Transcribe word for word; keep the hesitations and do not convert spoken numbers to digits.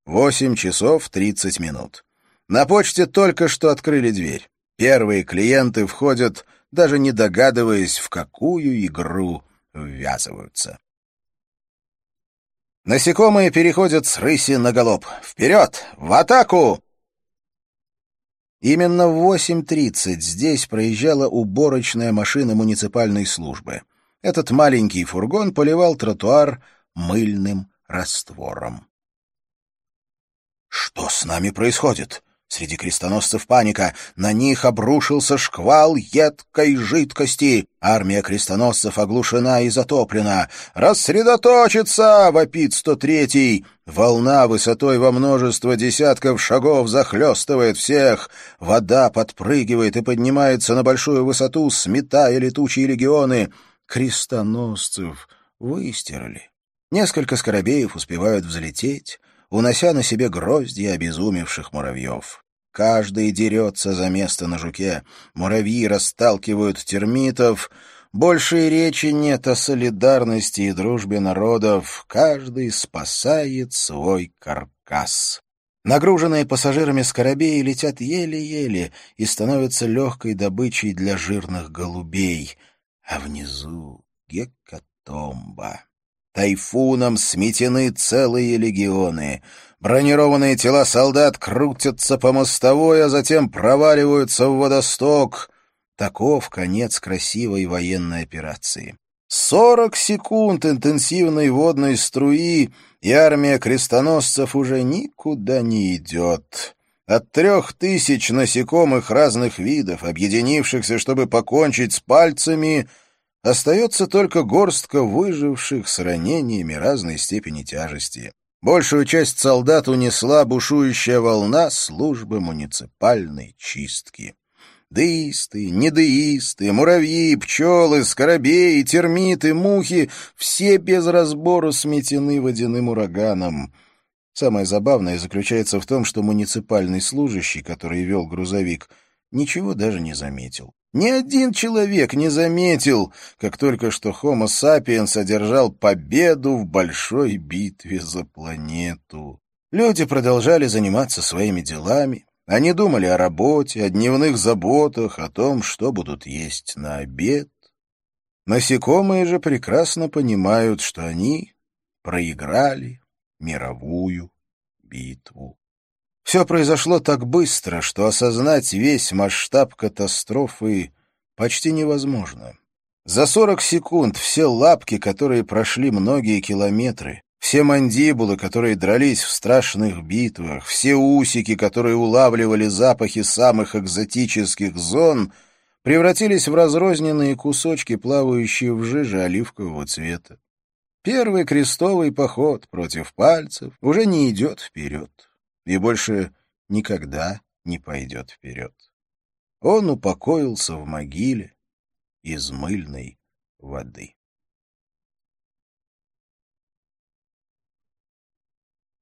Восемь часов тридцать минут. На почте только что открыли дверь. Первые клиенты входят, даже не догадываясь, в какую игру ввязываются. Насекомые переходят с рыси на галоп. Вперед! В атаку! Именно в восемь тридцать здесь проезжала уборочная машина муниципальной службы. Этот маленький фургон поливал тротуар мыльным раствором. Что с нами происходит? Среди крестоносцев паника. На них обрушился шквал едкой жидкости. Армия крестоносцев оглушена и затоплена. «Рассредоточиться!» — вопит сто третий. Волна высотой во множество десятков шагов захлестывает всех. Вода подпрыгивает и поднимается на большую высоту, сметая летучие легионы. Крестоносцев выстирали. Несколько скоробеев успевают взлететь, унося на себе гроздья обезумевших муравьев. Каждый дерется за место на жуке. Муравьи расталкивают термитов. Больше и речи нет о солидарности и дружбе народов. Каждый спасает свой каркас. Нагруженные пассажирами скоробеи летят еле-еле и становятся легкой добычей для жирных голубей. А внизу гекатомба. Тайфуном сметены целые легионы. Бронированные тела солдат крутятся по мостовой, а затем проваливаются в водосток. Таков конец красивой военной операции. Сорок секунд интенсивной водной струи, и армия крестоносцев уже никуда не идет. От трех тысяч насекомых разных видов, объединившихся, чтобы покончить с пальцами, остается только горстка выживших с ранениями разной степени тяжести. Большую часть солдат унесла бушующая волна службы муниципальной чистки. Деисты, недеисты, муравьи, пчелы, скоробеи, термиты, мухи — все без разбору сметены водяным ураганом. Самое забавное заключается в том, что муниципальный служащий, который вел грузовик, ничего даже не заметил. Ни один человек не заметил, как только что Homo sapiens одержал победу в большой битве за планету. Люди продолжали заниматься своими делами. Они думали о работе, о дневных заботах, о том, что будут есть на обед. Насекомые же прекрасно понимают, что они проиграли мировую битву. Все произошло так быстро, что осознать весь масштаб катастрофы почти невозможно. За сорок секунд все лапки, которые прошли многие километры, все мандибулы, которые дрались в страшных битвах, все усики, которые улавливали запахи самых экзотических зон, превратились в разрозненные кусочки, плавающие в жиже оливкового цвета. Первый крестовый поход против пальцев уже не идет вперед. И больше никогда не пойдет вперед. Он упокоился в могиле из мыльной воды.